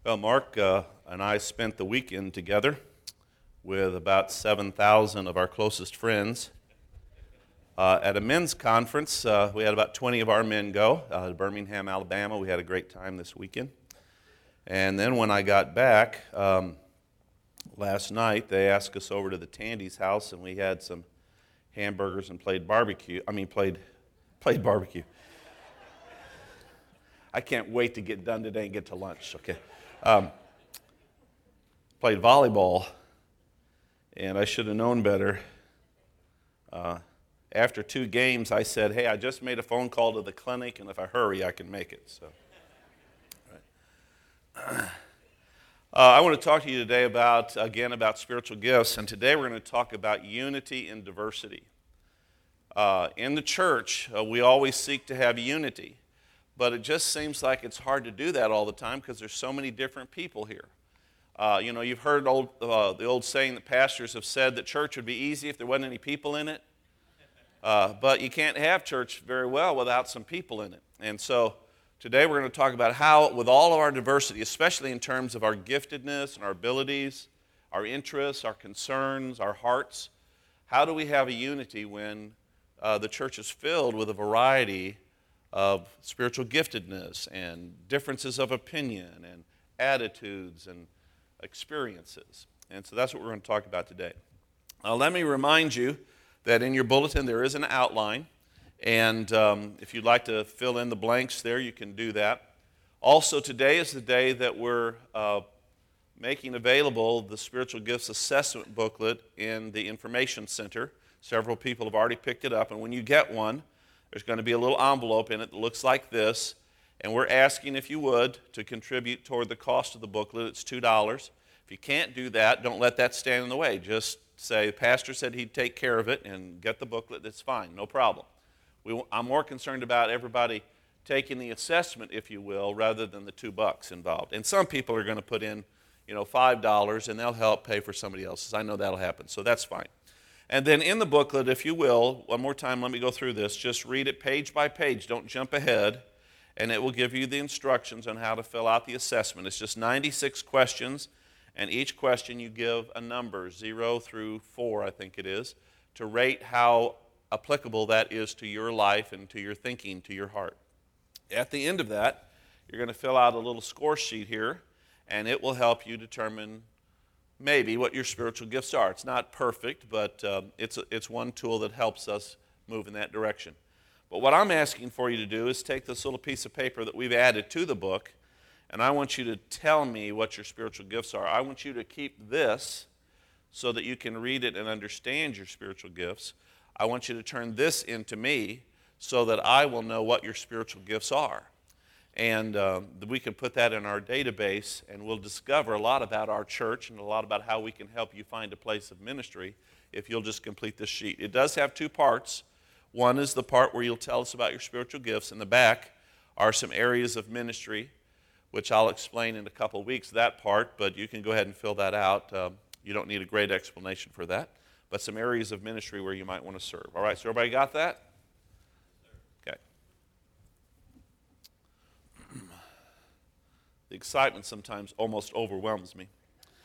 Well, Mark and I spent the weekend together with about 7,000 of our closest friends at a men's conference. We had about 20 of our men go to Birmingham, Alabama. We had a great time this weekend. And then when I got back last night, they asked us over to the Tandy's house, and we had some hamburgers and played barbecue. Played barbecue. I can't wait to get done today and get to lunch, okay? Played volleyball, and I should have known better. After 2 games, I said, hey, I just made a phone call to the clinic, and if I hurry, I can make it. So, right. I want to talk to you today about spiritual gifts, and today we're going to talk about unity and diversity. In the church, we always seek to have unity. But it just seems like it's hard to do that all the time because there's so many different people here. You've heard the old saying that pastors have said that church would be easy if there wasn't any people in it. But you can't have church very well without some people in it. And so today we're going to talk about how, with all of our diversity, especially in terms of our giftedness and our abilities, our interests, our concerns, our hearts, how do we have a unity when the church is filled with a variety of spiritual giftedness and differences of opinion and attitudes and experiences. And so that's what we're going to talk about today. Let me remind you that in your bulletin there is an outline, and if you'd like to fill in the blanks there, you can do that. Also, today is the day that we're making available the Spiritual Gifts Assessment booklet in the Information Center. Several people have already picked it up, and when you get one, there's going to be a little envelope in it that looks like this, and we're asking if you would to contribute toward the cost of the booklet. It's $2. If you can't do that, don't let that stand in the way. Just say, the pastor said he'd take care of it, and get the booklet. That's fine, no problem. I'm more concerned about everybody taking the assessment, if you will, rather than the $2 involved. And some people are going to put in, $5, and they'll help pay for somebody else's. I know that'll happen, so that's fine. And then in the booklet, if you will, one more time, let me go through this. Just read it page by page. Don't jump ahead. And it will give you the instructions on how to fill out the assessment. It's just 96 questions, and each question you give a number, 0 through 4, I think it is, to rate how applicable that is to your life and to your thinking, to your heart. At the end of that, you're going to fill out a little score sheet here, and it will help you determine maybe what your spiritual gifts are. It's not perfect, but it's one tool that helps us move in that direction. But what I'm asking for you to do is take this little piece of paper that we've added to the book, and I want you to tell me what your spiritual gifts are. I want you to keep this so that you can read it and understand your spiritual gifts. I want you to turn this into me so that I will know what your spiritual gifts are. And we can put that in our database, and we'll discover a lot about our church and a lot about how we can help you find a place of ministry if you'll just complete this sheet. It does have 2 parts. One is the part where you'll tell us about your spiritual gifts. In the back are some areas of ministry, which I'll explain in a couple of weeks, that part, but you can go ahead and fill that out. You don't need a great explanation for that, but some areas of ministry where you might want to serve. All right, so everybody got that? The excitement sometimes almost overwhelms me.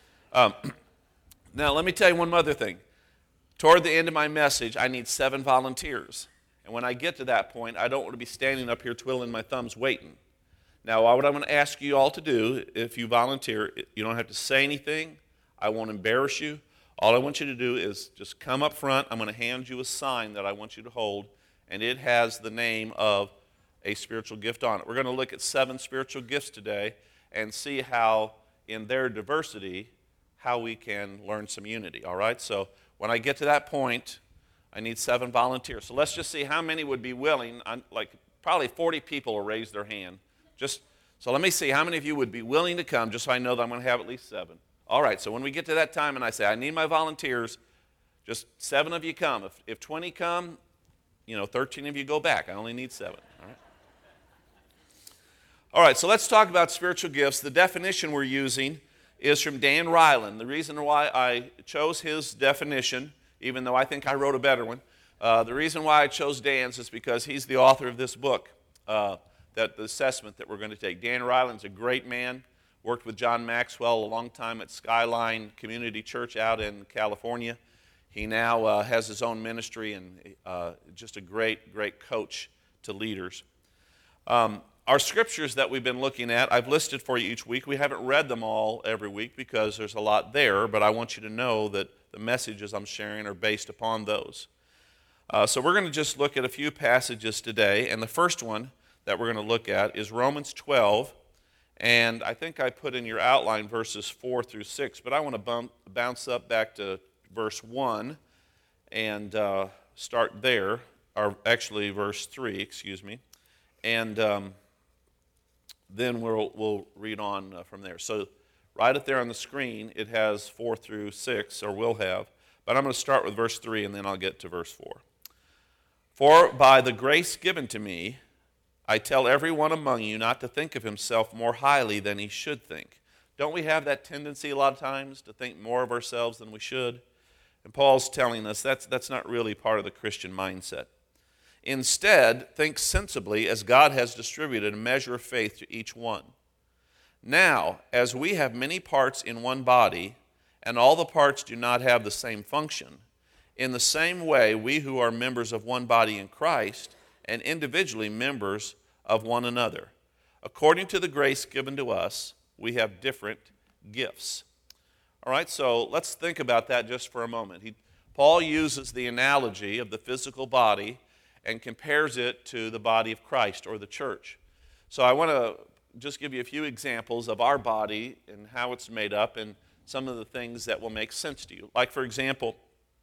Now, let me tell you one other thing. Toward the end of my message, I need 7 volunteers. And when I get to that point, I don't want to be standing up here twiddling my thumbs waiting. Now, what I'm going to ask you all to do, if you volunteer, you don't have to say anything. I won't embarrass you. All I want you to do is just come up front. I'm going to hand you a sign that I want you to hold, and it has the name of a spiritual gift on it. We're going to look at 7 spiritual gifts today and see how, in their diversity, how we can learn some unity, all right? So when I get to that point, I need 7 volunteers. So let's just see how many would be willing. Probably 40 people will raise their hand. So let me see how many of you would be willing to come, just so I know that I'm going to have at least 7. All right, so when we get to that time and I say, I need my volunteers, just 7 of you come. If 20 come, 13 of you go back. I only need 7, all right? All right, so let's talk about spiritual gifts. The definition we're using is from Dan Reiland. The reason why I chose his definition, even though I think I wrote a better one, the reason why I chose Dan's is because he's the author of this book, the assessment that we're going to take. Dan Reiland's a great man. Worked with John Maxwell a long time at Skyline Community Church out in California. He now has his own ministry and just a great, great coach to leaders. Our scriptures that we've been looking at, I've listed for you each week. We haven't read them all every week because there's a lot there, but I want you to know that the messages I'm sharing are based upon those. So we're going to just look at a few passages today, and the first one that we're going to look at is Romans 12, and I think I put in your outline verses 4 through 6, but I want to bounce up back to verse 1 and start there, or actually verse 3, excuse me, and then we'll read on from there. So right up there on the screen, it has 4 through 6, or will have, but I'm going to start with verse 3, and then I'll get to verse 4. For by the grace given to me, I tell everyone among you not to think of himself more highly than he should think. Don't we have that tendency a lot of times to think more of ourselves than we should? And Paul's telling us that's not really part of the Christian mindset. Instead, think sensibly as God has distributed a measure of faith to each one. Now, as we have many parts in one body, and all the parts do not have the same function, in the same way we who are members of one body in Christ, and individually members of one another. According to the grace given to us, we have different gifts. All right, so let's think about that just for a moment. Paul uses the analogy of the physical body and compares it to the body of Christ or the church. So I want to just give you a few examples of our body and how it's made up and some of the things that will make sense to you. Like, for example,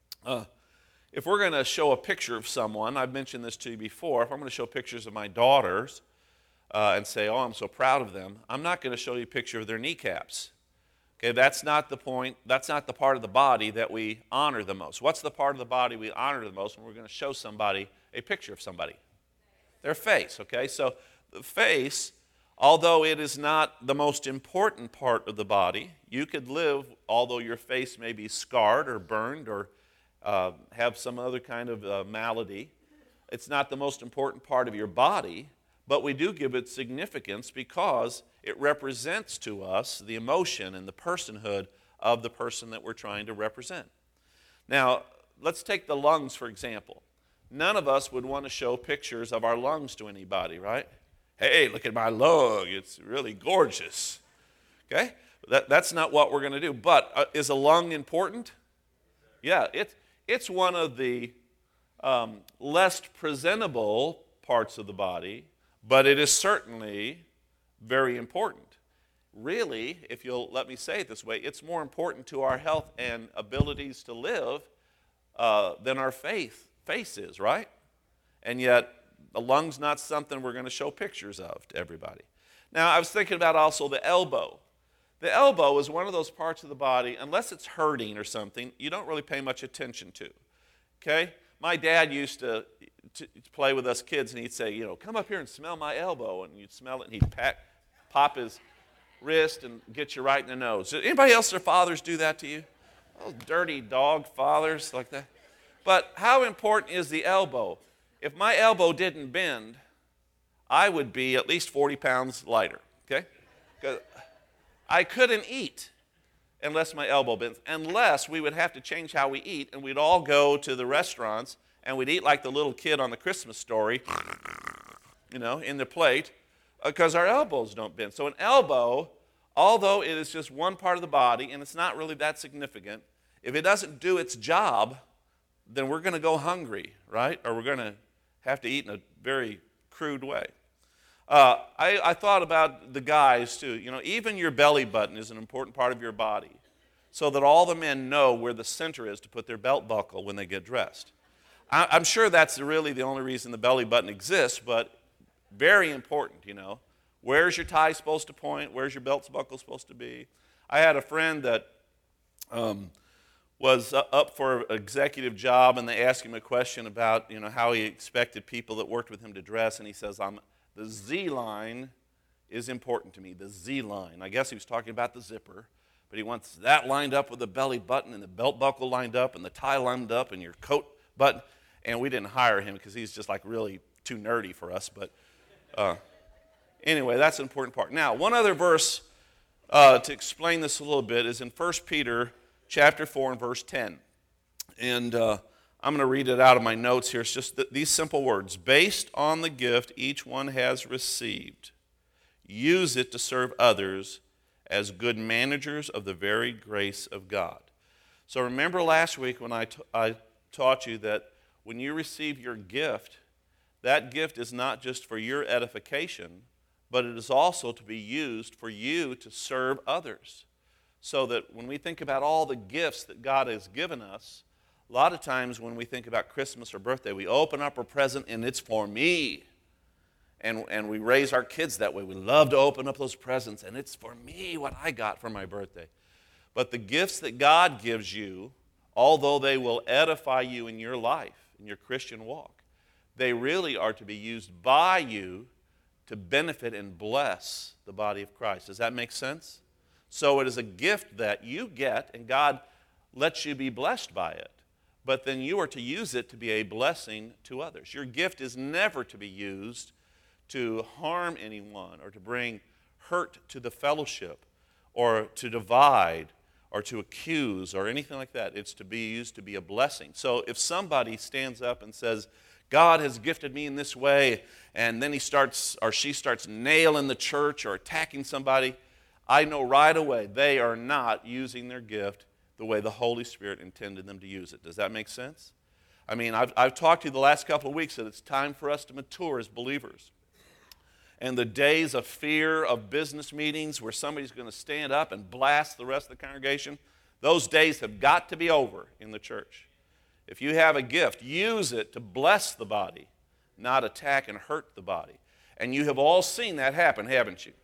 if we're going to show a picture of someone, I've mentioned this to you before, if I'm going to show pictures of my daughters and say, oh, I'm so proud of them, I'm not going to show you a picture of their kneecaps. Okay, that's not the point. That's not the part of the body that we honor the most. What's the part of the body we honor the most when we're going to show somebody a picture of somebody? Their face, okay? So the face, although it is not the most important part of the body, you could live, although your face may be scarred or burned or have some other kind of malady. It's not the most important part of your body, but we do give it significance because it represents to us the emotion and the personhood of the person that we're trying to represent. Now, let's take the lungs, for example. None of us would want to show pictures of our lungs to anybody, right? Hey, look at my lung. It's really gorgeous. Okay? That's not what we're going to do. But is a lung important? Yeah, it's one of the less presentable parts of the body, but it is certainly very important. Really, if you'll let me say it this way, it's more important to our health and abilities to live than our face is, right? And yet, the lung's not something we're going to show pictures of to everybody. Now, I was thinking about also the elbow. The elbow is one of those parts of the body, unless it's hurting or something, you don't really pay much attention to. Okay? My dad used to play with us kids, and he'd say, come up here and smell my elbow. And you'd smell it, and he'd pop his wrist and get you right in the nose. Did anybody else, their fathers, do that to you? Those dirty dog fathers like that. But how important is the elbow? If my elbow didn't bend, I would be at least 40 pounds lighter, okay? Because I couldn't eat unless my elbow bends, unless we would have to change how we eat, and we'd all go to the restaurants, and we'd eat like the little kid on the Christmas Story, in the plate, because our elbows don't bend. So an elbow, although it is just one part of the body, and it's not really that significant, if it doesn't do its job, then we're going to go hungry, right? Or we're going to have to eat in a very crude way. I thought about the guys, too. Even your belly button is an important part of your body so that all the men know where the center is to put their belt buckle when they get dressed. I'm sure that's really the only reason the belly button exists, but very important, Where's your tie supposed to point? Where's your belt buckle supposed to be? I had a friend that was up for an executive job, and they asked him a question about, how he expected people that worked with him to dress, and he says, the Z line is important to me, the Z line. I guess he was talking about the zipper, but he wants that lined up with the belly button and the belt buckle lined up and the tie lined up and your coat button. And we didn't hire him because he's just like really too nerdy for us. But anyway, that's an important part. Now, one other verse to explain this a little bit is in 1 Peter chapter 4 and verse 10. And I'm going to read it out of my notes here. It's just these simple words. Based on the gift each one has received, use it to serve others as good managers of the varied grace of God. So remember last week when I taught you that when you receive your gift, that gift is not just for your edification, but it is also to be used for you to serve others. So that when we think about all the gifts that God has given us, a lot of times when we think about Christmas or birthday, we open up a present and it's for me. And we raise our kids that way. We love to open up those presents and it's for me what I got for my birthday. But the gifts that God gives you, although they will edify you in your life, in your Christian walk, they really are to be used by you to benefit and bless the body of Christ. Does that make sense? So it is a gift that you get, and God lets you be blessed by it. But then you are to use it to be a blessing to others. Your gift is never to be used to harm anyone or to bring hurt to the fellowship or to divide or to accuse or anything like that. It's to be used to be a blessing. So if somebody stands up and says, God has gifted me in this way, and then he starts or she starts nailing the church or attacking somebody, I know right away they are not using their gift the way the Holy Spirit intended them to use it. Does that make sense? I mean, I've talked to you the last couple of weeks that it's time for us to mature as believers. And the days of fear of business meetings where somebody's going to stand up and blast the rest of the congregation, those days have got to be over in the church. If you have a gift, use it to bless the body, not attack and hurt the body. And you have all seen that happen, haven't you?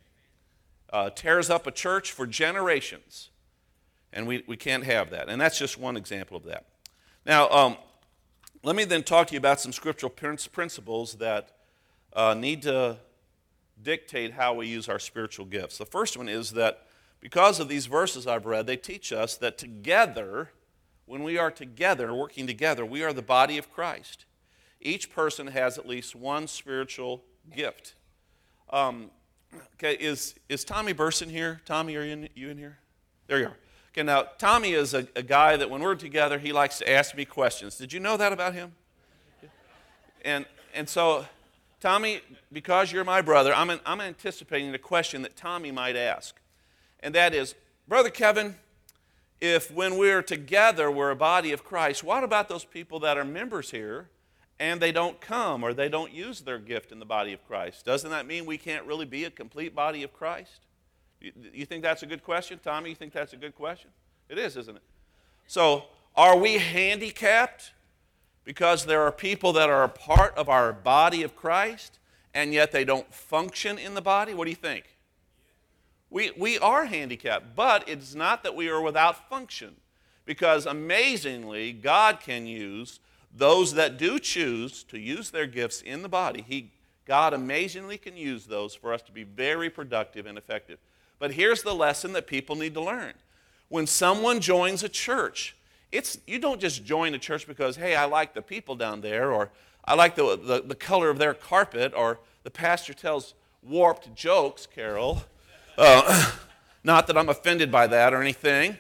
Tears up a church for generations. And we can't have that. And that's just one example of that. Now, let me then talk to you about some scriptural principles that need to dictate how we use our spiritual gifts. The first one is that because of these verses I've read, they teach us that together, when we are together, working together, we are the body of Christ. Each person has at least one spiritual gift. Okay, is Tommy Burson here? Tommy, are you in here? There you are. Okay, now, Tommy is a guy that when we're together, he likes to ask me questions. Did you know that about him? And so, Tommy, because you're my brother, I'm anticipating the question that Tommy might ask. And that is, Brother Kevin, if when we're together, we're a body of Christ, what about those people that are members here and they don't come or they don't use their gift in the body of Christ? Doesn't that mean we can't really be a complete body of Christ? You think that's a good question? Tommy, you think that's a good question? It is, isn't it? So, are we handicapped because there are people that are a part of our body of Christ and yet they don't function in the body? What do you think? We are handicapped, but it's not that we are without function, because amazingly, God can use those that do choose to use their gifts in the body. God amazingly can use those for us to be very productive and effective. But here's the lesson that people need to learn. When someone joins a church, you don't just join a church because, hey, I like the people down there, or I like the color of their carpet, or the pastor tells warped jokes, Carol. Not that I'm offended by that or anything.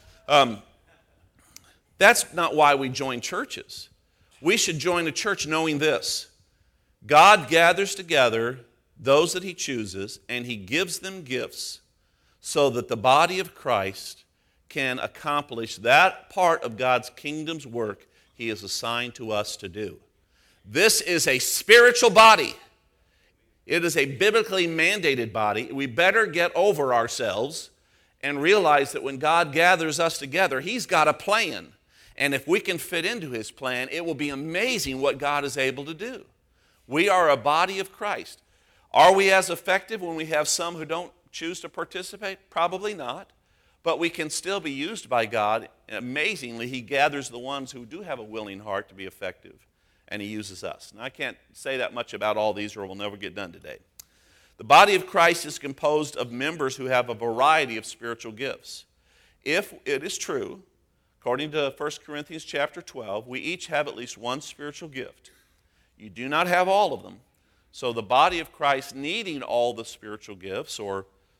That's not why we join churches. We should join a church knowing this. God gathers together those that he chooses, and he gives them gifts so that the body of Christ can accomplish that part of God's kingdom's work he has assigned to us to do. This is a spiritual body. It is a biblically mandated body. We better get over ourselves and realize that when God gathers us together, he's got a plan. And if we can fit into his plan, it will be amazing what God is able to do. We are a body of Christ. Are we as effective when we have some who don't choose to participate? Probably not. But we can still be used by God. And amazingly, he gathers the ones who do have a willing heart to be effective. And he uses us. Now, I can't say that much about all these or we'll never get done today. The body of Christ is composed of members who have a variety of spiritual gifts. If it is true, according to 1 Corinthians chapter 12, we each have at least one spiritual gift. You do not have all of them. So the body of Christ needing all the spiritual gifts or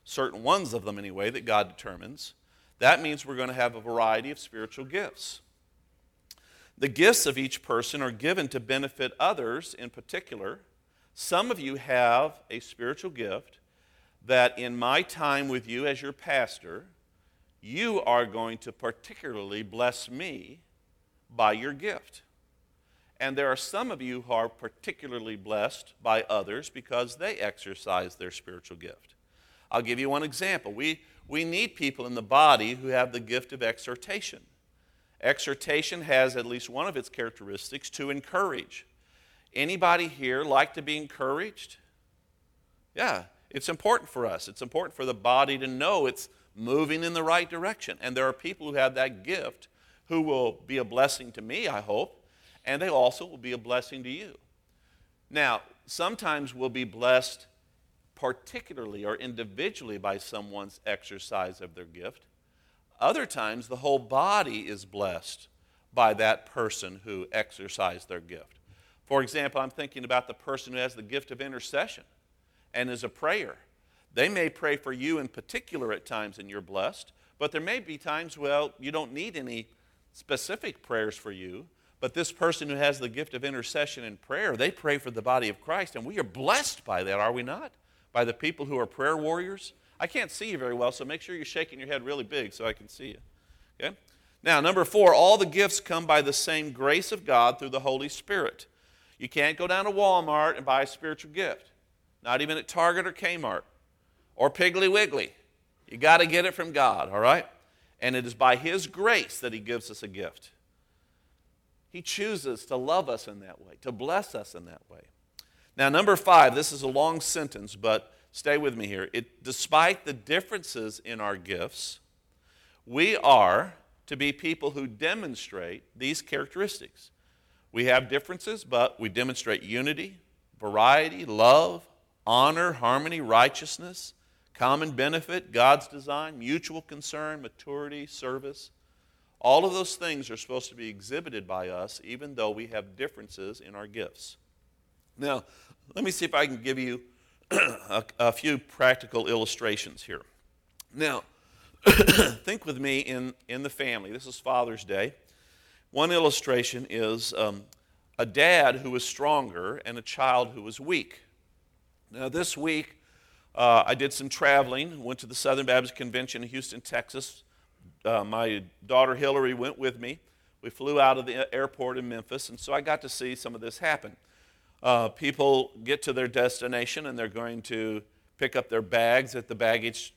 certain ones of them anyway, that God determines, that means we're going to have a variety of spiritual gifts. The gifts of each person are given to benefit others in particular. Some of you have a spiritual gift that in my time with you as your pastor, you are going to particularly bless me by your gift. And there are some of you who are particularly blessed by others because they exercise their spiritual gift. I'll give you one example. We need people in the body who have the gift of exhortation. Exhortation has at least one of its characteristics to encourage. Anybody here like to be encouraged? Yeah, it's important for us. It's important for the body to know it's moving in the right direction. And there are people who have that gift who will be a blessing to me, I hope, and they also will be a blessing to you. Now, sometimes we'll be blessed particularly or individually by someone's exercise of their gift. Other times, the whole body is blessed by that person who exercised their gift. For example, I'm thinking about the person who has the gift of intercession and is a prayer. They may pray for you in particular at times and you're blessed, but there may be times, well, you don't need any specific prayers for you, but this person who has the gift of intercession and prayer, they pray for the body of Christ, and we are blessed by that, are we not? By the people who are prayer warriors. I can't see you very well, so make sure you're shaking your head really big so I can see you. Okay? Now, number 4, all the gifts come by the same grace of God through the Holy Spirit. You can't go down to Walmart and buy a spiritual gift, not even at Target or Kmart or Piggly Wiggly. You got to get it from God, all right? And it is by His grace that He gives us a gift. He chooses to love us in that way, to bless us in that way. Now, number 5, this is a long sentence, but stay with me here. Despite the differences in our gifts, we are to be people who demonstrate these characteristics. We have differences, but we demonstrate unity, variety, love, honor, harmony, righteousness, common benefit, God's design, mutual concern, maturity, service. All of those things are supposed to be exhibited by us, even though we have differences in our gifts. Now, let me see if I can give you a few practical illustrations here. Now, think with me in the family. This is Father's Day. One illustration is a dad who was stronger and a child who was weak. Now, this week, I did some traveling, went to the Southern Baptist Convention in Houston, Texas. My daughter Hillary went with me. We flew out of the airport in Memphis, and so I got to see some of this happen. People get to their destination, and they're going to pick up their bags at the baggage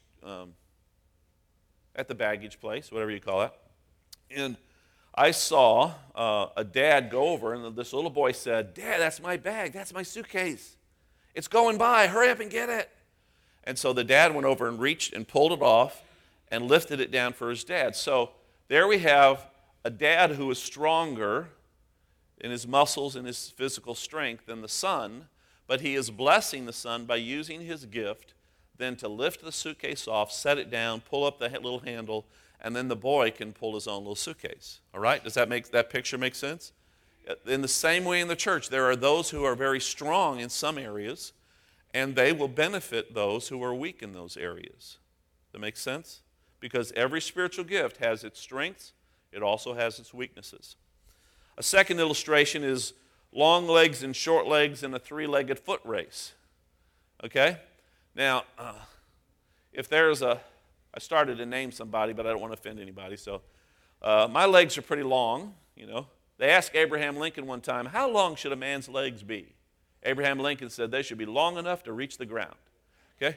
place, whatever you call it. And I saw a dad go over, and this little boy said, "Dad, that's my bag. That's my suitcase. It's going by. Hurry up and get it." And so the dad went over and reached and pulled it off and lifted it down for his dad. So there we have a dad who is stronger in his muscles and his physical strength than the son, but he is blessing the son by using his gift then to lift the suitcase off, set it down, pull up the little handle, and then the boy can pull his own little suitcase. All right? Does that picture make sense? In the same way in the church, there are those who are very strong in some areas, and they will benefit those who are weak in those areas. Does that make sense? Because every spiritual gift has its strengths, it also has its weaknesses. A second illustration is long legs and short legs in a three-legged foot race. Okay? Now, if there's I started to name somebody, but I don't want to offend anybody, so my legs are pretty long, you know. They asked Abraham Lincoln one time, how long should a man's legs be? Abraham Lincoln said they should be long enough to reach the ground. Okay?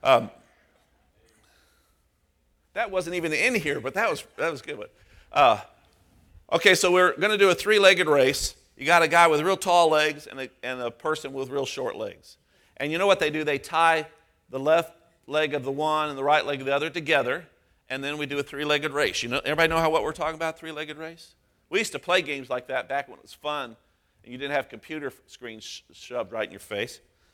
That wasn't even in here, but that was good. Okay, so we're going to do a three-legged race. You got a guy with real tall legs and a person with real short legs. And you know what they do? They tie the left leg of the one and the right leg of the other together, and then we do a three-legged race. You know, everybody know what we're talking about, three-legged race? We used to play games like that back when it was fun, and you didn't have computer screens shoved right in your face.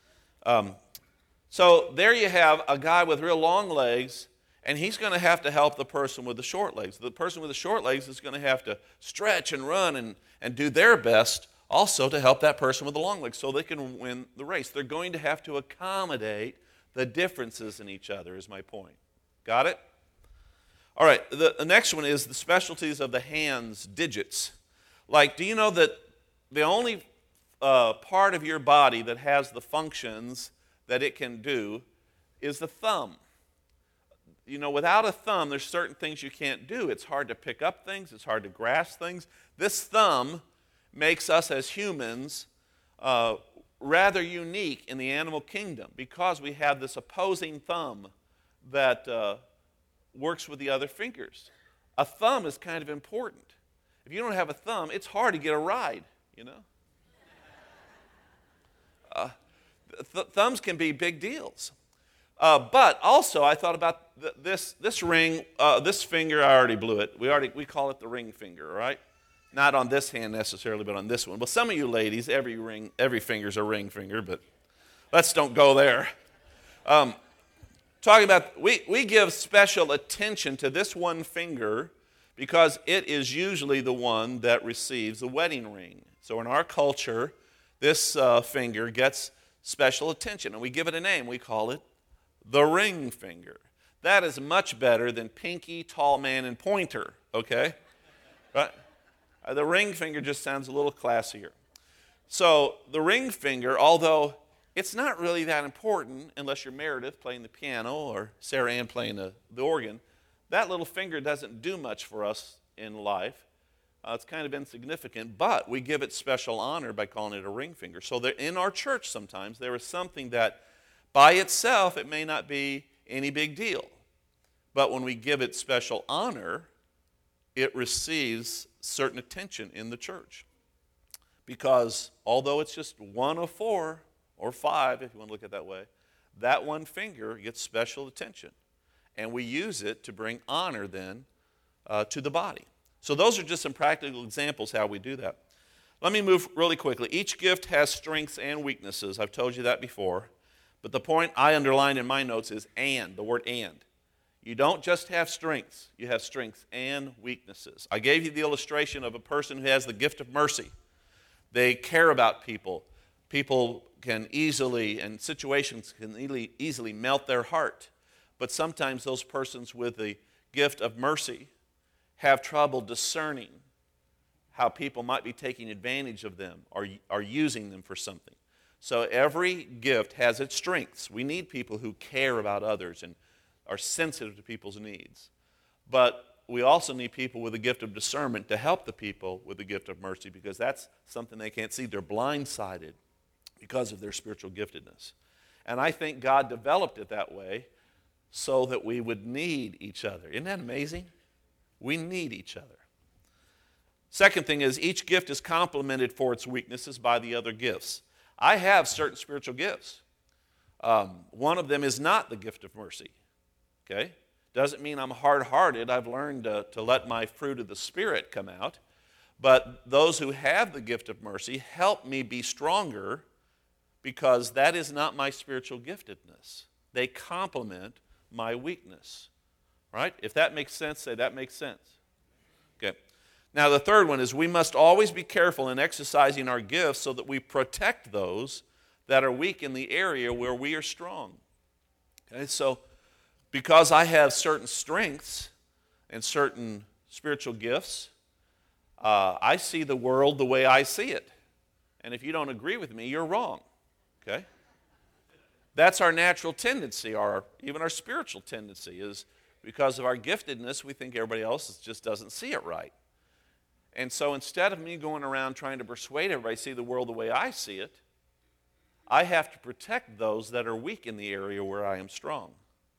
So there you have a guy with real long legs, and he's going to have to help the person with the short legs. The person with the short legs is going to have to stretch and run and do their best also to help that person with the long legs so they can win the race. They're going to have to accommodate the differences in each other is my point. Got it? All right, the next one is the specialties of the hands' digits. Like, do you know that the only part of your body that has the functions that it can do is the thumb? You know, without a thumb, there's certain things you can't do. It's hard to pick up things. It's hard to grasp things. This thumb makes us as humans rather unique in the animal kingdom because we have this opposing thumb that works with the other fingers. A thumb is kind of important. If you don't have a thumb, it's hard to get a ride, you know. Thumbs can be big deals. But also, I thought about this ring, this finger. I already blew it. We call it the ring finger, right? Not on this hand necessarily, but on this one. Well, some of you ladies, every finger's a ring finger, but let's don't go there. Talking about, we give special attention to this one finger because it is usually the one that receives the wedding ring. So in our culture, this finger gets special attention, and we give it a name. We call it the ring finger. That is much better than pinky, tall man, and pointer, okay? Right? The ring finger just sounds a little classier. So the ring finger, although it's not really that important unless you're Meredith playing the piano or Sarah Ann playing the organ, that little finger doesn't do much for us in life. It's kind of insignificant, but we give it special honor by calling it a ring finger. So in our church sometimes there is something that by itself it may not be any big deal. But when we give it special honor, it receives certain attention in the church. Because although it's just one of four, or five if you want to look at it that way, that one finger gets special attention. And we use it to bring honor then to the body. So those are just some practical examples how we do that. Let me move really quickly. Each gift has strengths and weaknesses. I've told you that before. But the point I underlined in my notes is and, the word and. You don't just have strengths. You have strengths and weaknesses. I gave you the illustration of a person who has the gift of mercy. They care about people. People can easily, and situations can easily melt their heart. But sometimes those persons with the gift of mercy have trouble discerning how people might be taking advantage of them or are using them for something. So every gift has its strengths. We need people who care about others and are sensitive to people's needs. But we also need people with the gift of discernment to help the people with the gift of mercy because that's something they can't see. They're blindsided because of their spiritual giftedness. And I think God developed it that way so that we would need each other. Isn't that amazing? We need each other. Second thing is each gift is complemented for its weaknesses by the other gifts. I have certain spiritual gifts. One of them is not the gift of mercy. Okay? Doesn't mean I'm hard-hearted. I've learned to let my fruit of the Spirit come out. But those who have the gift of mercy help me be stronger because that is not my spiritual giftedness. They complement my weakness. Right? If that makes sense, say that makes sense. Okay. Now the third one is we must always be careful in exercising our gifts so that we protect those that are weak in the area where we are strong. Okay, so because I have certain strengths and certain spiritual gifts, I see the world the way I see it. And if you don't agree with me, you're wrong. Okay? That's our natural tendency, even our spiritual tendency is because of our giftedness, we think everybody else just doesn't see it right. And so instead of me going around trying to persuade everybody to see the world the way I see it, I have to protect those that are weak in the area where I am strong.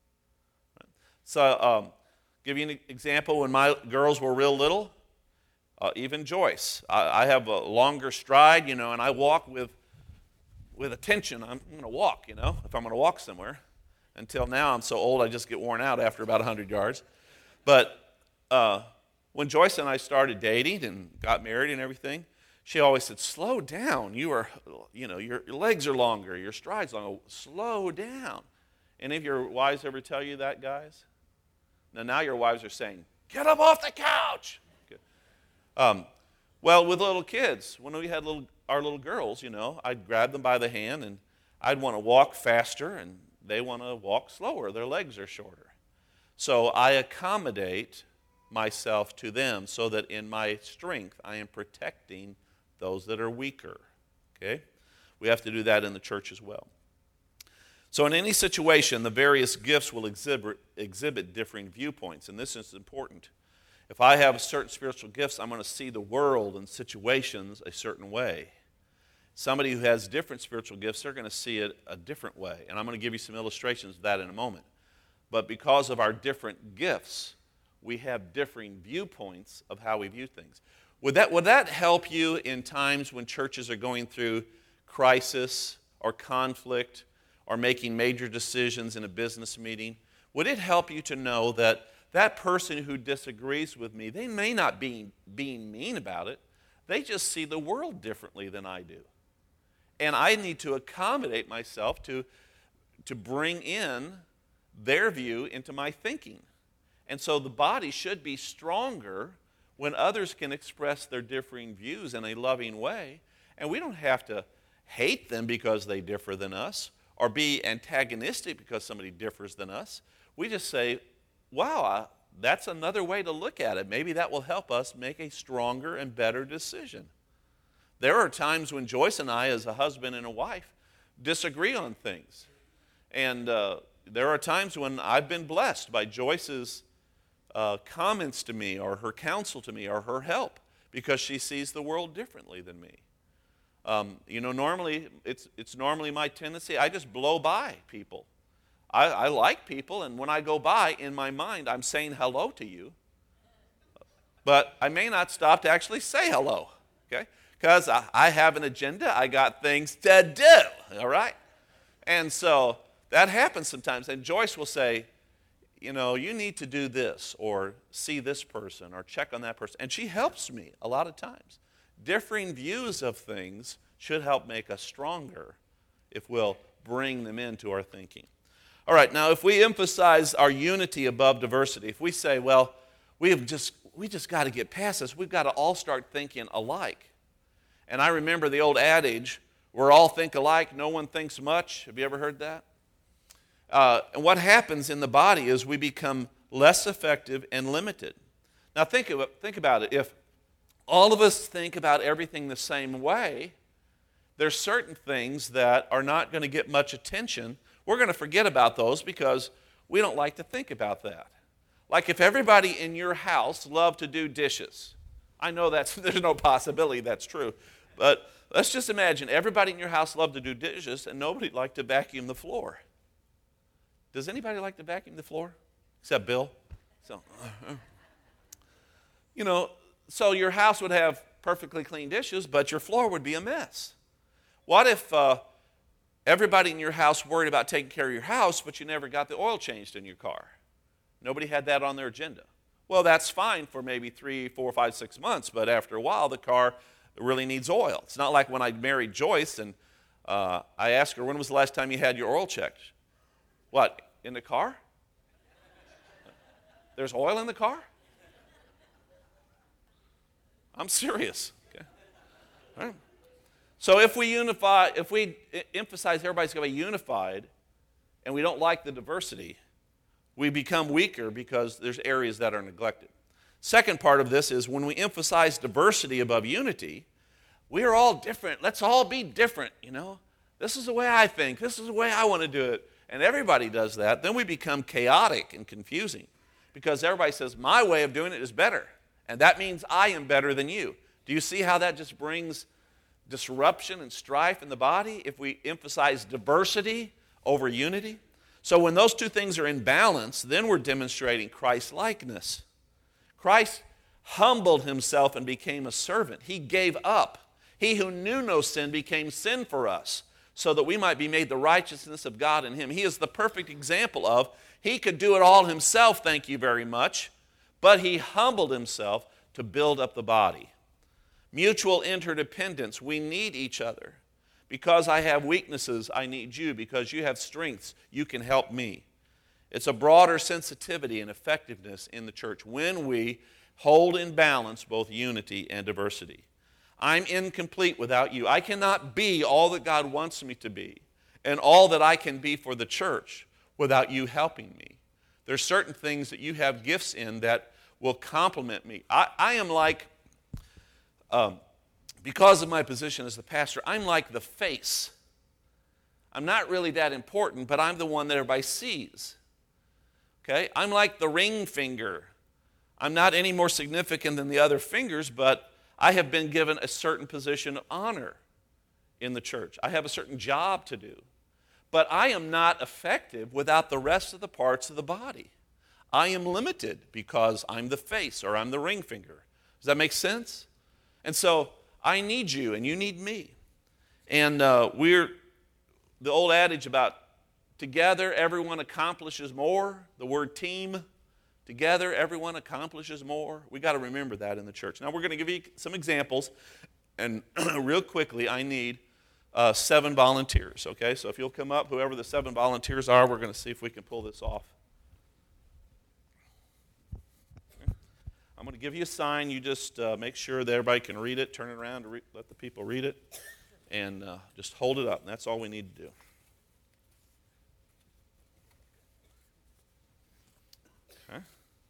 So, give you an example. When my girls were real little, even Joyce, I have a longer stride, and I walk with attention. I'm going to walk, if I'm going to walk somewhere. Until now, I'm so old, I just get worn out after about 100 yards. But when Joyce and I started dating and got married and everything, she always said, slow down. Your legs are longer. Your stride's longer. Slow down. Any of your wives ever tell you that, guys? Now your wives are saying, get up off the couch. Okay. Well, with little kids, when we had our little girls, I'd grab them by the hand and I'd want to walk faster and they want to walk slower, their legs are shorter. So I accommodate myself to them so that in my strength I am protecting those that are weaker. Okay? We have to do that in the church as well. So in any situation, the various gifts will exhibit differing viewpoints, and this is important. If I have certain spiritual gifts, I'm going to see the world and situations a certain way. Somebody who has different spiritual gifts, they're going to see it a different way, and I'm going to give you some illustrations of that in a moment. But because of our different gifts, we have differing viewpoints of how we view things. Would that help you in times when churches are going through crisis or conflict or making major decisions in a business meeting? Would it help you to know that that person who disagrees with me, they may not be being mean about it, they just see the world differently than I do. And I need to accommodate myself to bring in their view into my thinking. And so the body should be stronger when others can express their differing views in a loving way. And we don't have to hate them because they differ than us or be antagonistic because somebody differs than us. We just say, wow, that's another way to look at it. Maybe that will help us make a stronger and better decision. There are times when Joyce and I, as a husband and a wife, disagree on things. And there are times when I've been blessed by Joyce's comments to me or her counsel to me or her help because she sees the world differently than me. Normally, it's normally my tendency, I just blow by people. I like people, and when I go by, in my mind, I'm saying hello to you. But I may not stop to actually say hello, okay? Because I have an agenda, I got things to do, all right? And so that happens sometimes, and Joyce will say, you need to do this, or see this person, or check on that person. And she helps me a lot of times. Differing views of things should help make us stronger if we'll bring them into our thinking. All right, now if we emphasize our unity above diversity, if we say, well, we just got to get past this, we've got to all start thinking alike. And I remember the old adage, we're all think alike, no one thinks much. Have you ever heard that? And what happens in the body is we become less effective and limited. Now think about it. If all of us think about everything the same way, there's certain things that are not going to get much attention. We're going to forget about those because we don't like to think about that. Like if everybody in your house loved to do dishes. I know there's no possibility that's true. But let's just imagine everybody in your house loved to do dishes and nobody liked to vacuum the floor. Does anybody like to vacuum the floor? Except Bill. So your house would have perfectly clean dishes, but your floor would be a mess. What if everybody in your house worried about taking care of your house, but you never got the oil changed in your car? Nobody had that on their agenda. Well, that's fine for maybe 3, 4, 5, 6 months, but after a while, the car really needs oil. It's not like when I married Joyce and I asked her, when was the last time you had your oil checked? What, in the car? There's oil in the car? I'm serious. Okay. All right. So if we emphasize everybody's going to be unified and we don't like the diversity, we become weaker because there's areas that are neglected. Second part of this is when we emphasize diversity above unity, we are all different. Let's all be different, This is the way I think. This is the way I want to do it. And everybody does that. Then we become chaotic and confusing because everybody says, my way of doing it is better. And that means I am better than you. Do you see how that just brings disruption and strife in the body if we emphasize diversity over unity? So when those two things are in balance, then we're demonstrating Christ-likeness. Christ humbled himself and became a servant. He gave up. He who knew no sin became sin for us so that we might be made the righteousness of God in him. He is the perfect example of, he could do it all himself, thank you very much, but he humbled himself to build up the body. Mutual interdependence. We need each other. Because I have weaknesses, I need you. Because you have strengths, you can help me. It's a broader sensitivity and effectiveness in the church when we hold in balance both unity and diversity. I'm incomplete without you. I cannot be all that God wants me to be and all that I can be for the church without you helping me. There's certain things that you have gifts in that will complement me. I am like, because of my position as the pastor, I'm like the face. I'm not really that important, but I'm the one that everybody sees. Okay? I'm like the ring finger. I'm not any more significant than the other fingers, but I have been given a certain position of honor in the church. I have a certain job to do. But I am not effective without the rest of the parts of the body. I am limited because I'm the face or I'm the ring finger. Does that make sense? And so I need you and you need me. And we're the old adage about together everyone accomplishes more, the word team, together everyone accomplishes more. We got to remember that in the church. Now we're going to give you some examples, and real quickly I need 7 volunteers, okay? So if you'll come up, whoever the 7 volunteers are, we're going to see if we can pull this off. Okay. I'm going to give you a sign. You just make sure that everybody can read it, turn it around to let the people read it, and just hold it up. And that's all we need to do. Okay.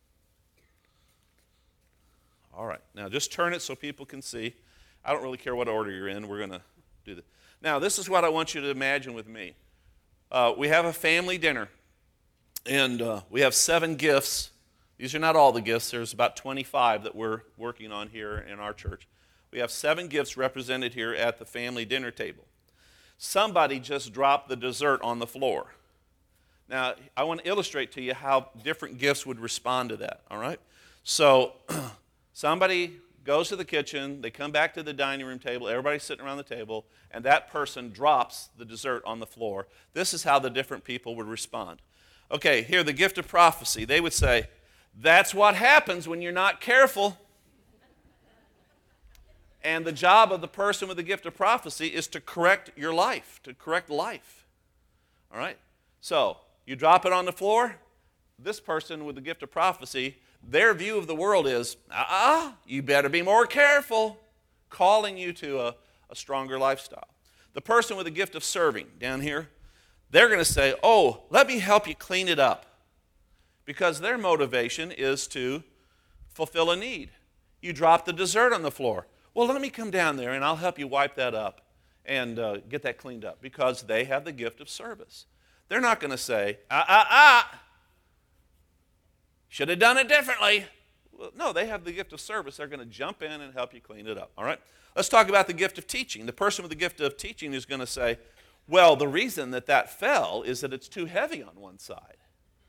All right. Now just turn it so people can see. I don't really care what order you're in. We're going to do this. Now, this is what I want you to imagine with me. We have a family dinner, and we have 7 gifts. These are not all the gifts. There's about 25 that we're working on here in our church. We have 7 gifts represented here at the family dinner table. Somebody just dropped the dessert on the floor. Now, I want to illustrate to you how different gifts would respond to that, all right? So, somebody goes to the kitchen, they come back to the dining room table, everybody's sitting around the table, and that person drops the dessert on the floor. This is how the different people would respond. Okay, here, the gift of prophecy. They would say, that's what happens when you're not careful. And the job of the person with the gift of prophecy is to correct your life, to correct life. All right? So, you drop it on the floor, this person with the gift of prophecy, their view of the world is, you better be more careful, calling you to a stronger lifestyle. The person with the gift of serving down here, they're going to say, oh, let me help you clean it up. Because their motivation is to fulfill a need. You drop the dessert on the floor. Well, let me come down there and I'll help you wipe that up and get that cleaned up. Because they have the gift of service. They're not going to say, should have done it differently. Well, no, they have the gift of service. They're going to jump in and help you clean it up. All right? Let's talk about the gift of teaching. The person with the gift of teaching is going to say, well, the reason that fell is that it's too heavy on one side.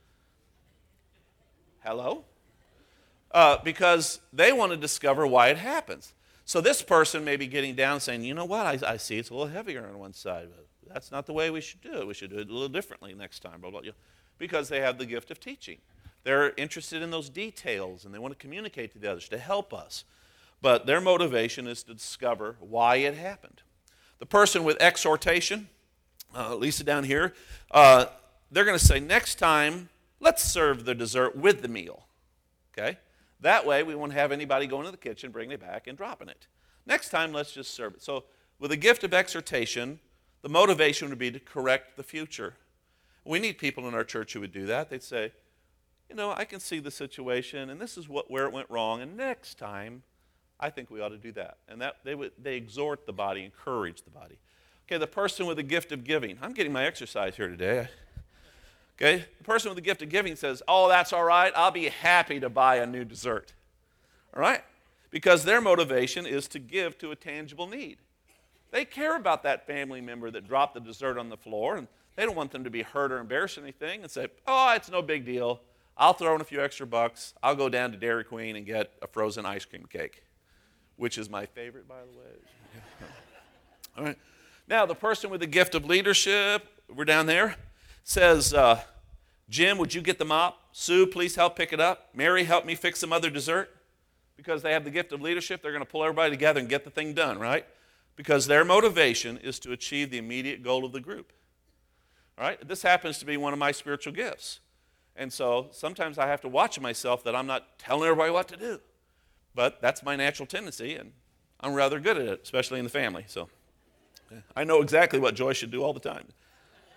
Hello? Because they want to discover why it happens. So this person may be getting down saying, you know what, I see it's a little heavier on one side. But that's not the way we should do it. We should do it a little differently next time. Blah, blah, blah. Because they have the gift of teaching. They're interested in those details, and they want to communicate to the others, to help us. But their motivation is to discover why it happened. The person with exhortation, Lisa down here, they're going to say, next time, let's serve the dessert with the meal. Okay? That way, we won't have anybody going to the kitchen, bringing it back, and dropping it. Next time, let's just serve it. So with a gift of exhortation, the motivation would be to correct the future. We need people in our church who would do that. They'd say, you know, I can see the situation, and this is where it went wrong, and next time, I think we ought to do that. And that they exhort the body, encourage the body. Okay, the person with the gift of giving. I'm getting my exercise here today. Okay, the person with the gift of giving says, oh, that's all right. I'll be happy to buy a new dessert. All right? Because their motivation is to give to a tangible need. They care about that family member that dropped the dessert on the floor, and they don't want them to be hurt or embarrassed or anything, and say, oh, it's no big deal. I'll throw in a few extra bucks. I'll go down to Dairy Queen and get a frozen ice cream cake, which is my favorite, by the way. All right. Now, the person with the gift of leadership, we're down there, says, Jim, would you get the mop? Sue, please help pick it up. Mary, help me fix some other dessert. Because they have the gift of leadership, they're going to pull everybody together and get the thing done, right? Because their motivation is to achieve the immediate goal of the group. All right? This happens to be one of my spiritual gifts. And so sometimes I have to watch myself that I'm not telling everybody what to do. But that's my natural tendency, and I'm rather good at it, especially in the family. So I know exactly what Joy should do all the time.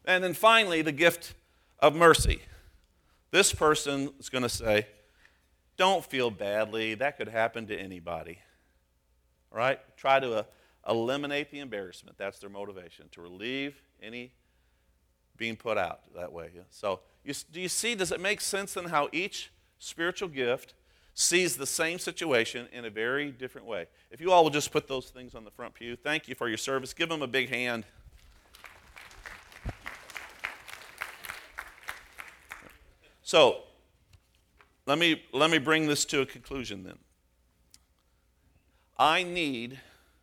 And then finally, the gift of mercy. This person is going to say, don't feel badly. That could happen to anybody. All right? Try to eliminate the embarrassment. That's their motivation, to relieve any being put out that way. So do you see, does it make sense then how each spiritual gift sees the same situation in a very different way? If you all will just put those things on the front pew. Thank you for your service. Give them a big hand. So let me bring this to a conclusion then. I need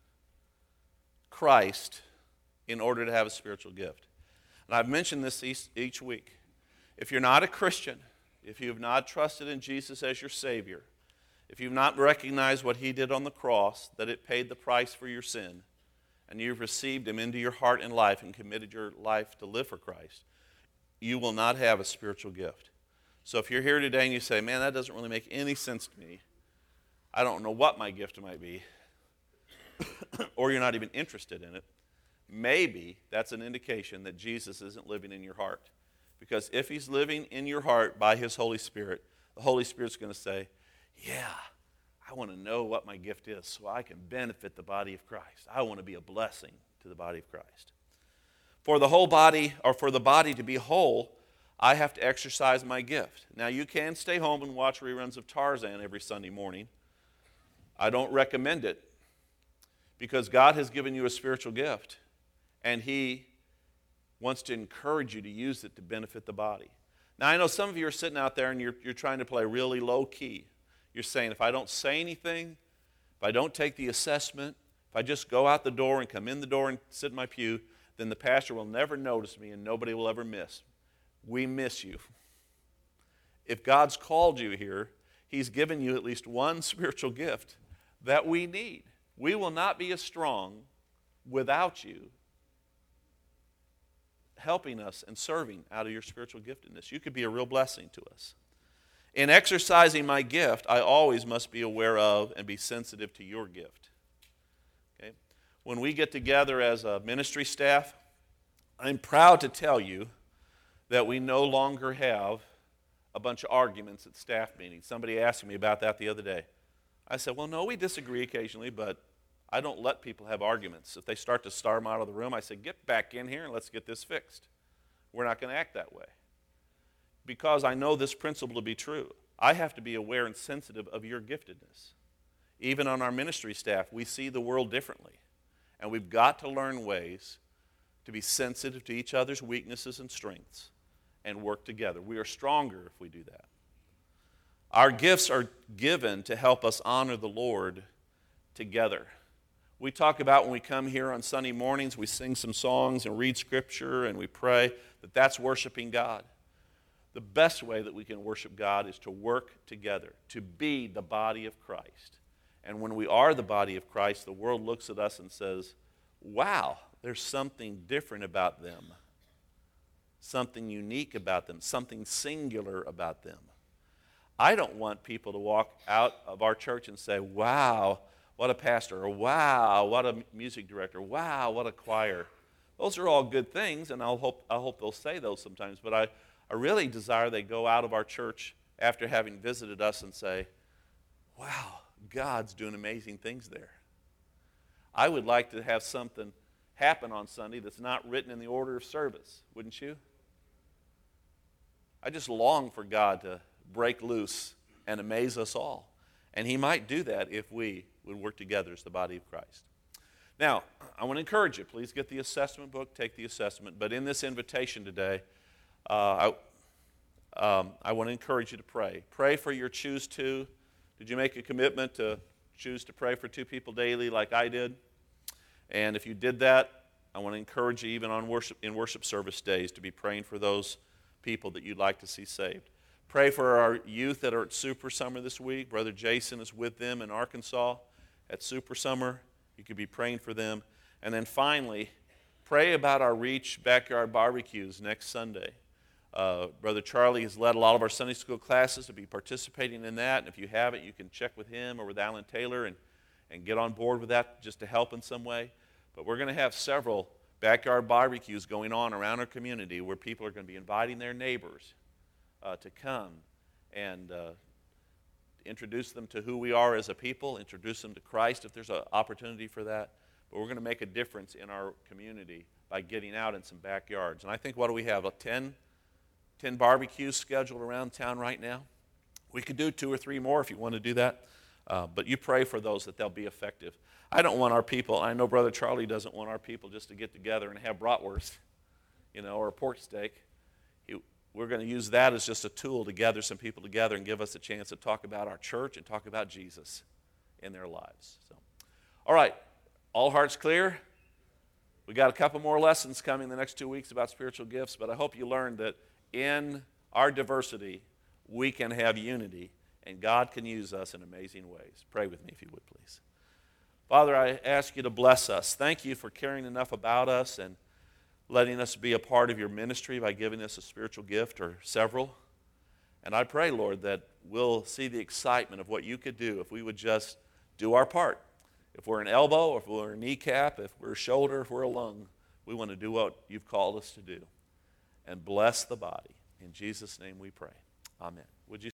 Christ in order to have a spiritual gift. And I've mentioned this each week. If you're not a Christian, if you have not trusted in Jesus as your Savior, if you've not recognized what He did on the cross, that it paid the price for your sin, and you've received Him into your heart and life and committed your life to live for Christ, you will not have a spiritual gift. So if you're here today and you say, man, that doesn't really make any sense to me, I don't know what my gift might be, or you're not even interested in it, maybe that's an indication that Jesus isn't living in your heart. Because if He's living in your heart by His Holy Spirit, the Holy Spirit's going to say, yeah, I want to know what my gift is so I can benefit the body of Christ. I want to be a blessing to the body of Christ. For the whole body, or for the body to be whole, I have to exercise my gift. Now, you can stay home and watch reruns of Tarzan every Sunday morning. I don't recommend it, because God has given you a spiritual gift, and He wants to encourage you to use it to benefit the body. Now, I know some of you are sitting out there and you're trying to play really low key. You're saying, if I don't say anything, if I don't take the assessment, if I just go out the door and come in the door and sit in my pew, then the pastor will never notice me and nobody will ever miss. We miss you. If God's called you here, He's given you at least one spiritual gift that we need. We will not be as strong without you helping us and serving out of your spiritual giftedness. You could be a real blessing to us. In exercising my gift, I always must be aware of and be sensitive to your gift. Okay? When we get together as a ministry staff, I'm proud to tell you that we no longer have a bunch of arguments at staff meetings. Somebody asked me about that the other day. I said, well, no, we disagree occasionally, but I don't let people have arguments. If they start to storm out of the room, I say, get back in here and let's get this fixed. We're not going to act that way. Because I know this principle to be true. I have to be aware and sensitive of your giftedness. Even on our ministry staff, we see the world differently. And we've got to learn ways to be sensitive to each other's weaknesses and strengths and work together. We are stronger if we do that. Our gifts are given to help us honor the Lord together. We talk about when we come here on Sunday mornings, we sing some songs and read Scripture and we pray, that's worshiping God. The best way that we can worship God is to work together, to be the body of Christ. And when we are the body of Christ, the world looks at us and says, wow, there's something different about them, something unique about them, something singular about them. I don't want people to walk out of our church and say, wow, what a pastor, or wow, what a music director, wow, what a choir. Those are all good things, and I hope they'll say those sometimes, but I really desire they go out of our church after having visited us and say, wow, God's doing amazing things there. I would like to have something happen on Sunday that's not written in the order of service, wouldn't you? I just long for God to break loose and amaze us all. And He might do that if we would work together as the body of Christ. Now, I want to encourage you. Please get the assessment book, take the assessment. But in this invitation today, I want to encourage you to pray. Pray for your choose to. Did you make a commitment to choose to pray for 2 people daily like I did? And if you did that, I want to encourage you even on worship service days to be praying for those people that you'd like to see saved. Pray for our youth that are at Super Summer this week. Brother Jason is with them in Arkansas at Super Summer. You could be praying for them. And then finally, pray about our Reach Backyard Barbecues next Sunday. Brother Charlie has led a lot of our Sunday school classes to be participating in that. And if you haven't, you can check with him or with Alan Taylor and get on board with that just to help in some way. But we're going to have several backyard barbecues going on around our community where people are going to be inviting their neighbors to come and introduce them to who we are as a people, introduce them to Christ if there's an opportunity for that. But we're going to make a difference in our community by getting out in some backyards. And I think, what do we have, 10 barbecues scheduled around town right now? We could do 2 or 3 more if you want to do that. But you pray for those that they'll be effective. I don't want our people, I know Brother Charlie doesn't want our people just to get together and have bratwurst, or a pork steak. We're going to use that as just a tool to gather some people together and give us a chance to talk about our church and talk about Jesus in their lives. So, all right, all hearts clear? We got a couple more lessons coming the next 2 weeks about spiritual gifts, but I hope you learned that in our diversity, we can have unity, and God can use us in amazing ways. Pray with me if you would, please. Father, I ask you to bless us. Thank you for caring enough about us and letting us be a part of your ministry by giving us a spiritual gift or several. And I pray, Lord, that we'll see the excitement of what you could do if we would just do our part. If we're an elbow, if we're a kneecap, if we're a shoulder, if we're a lung, we want to do what you've called us to do. And bless the body. In Jesus' name we pray. Amen. Would you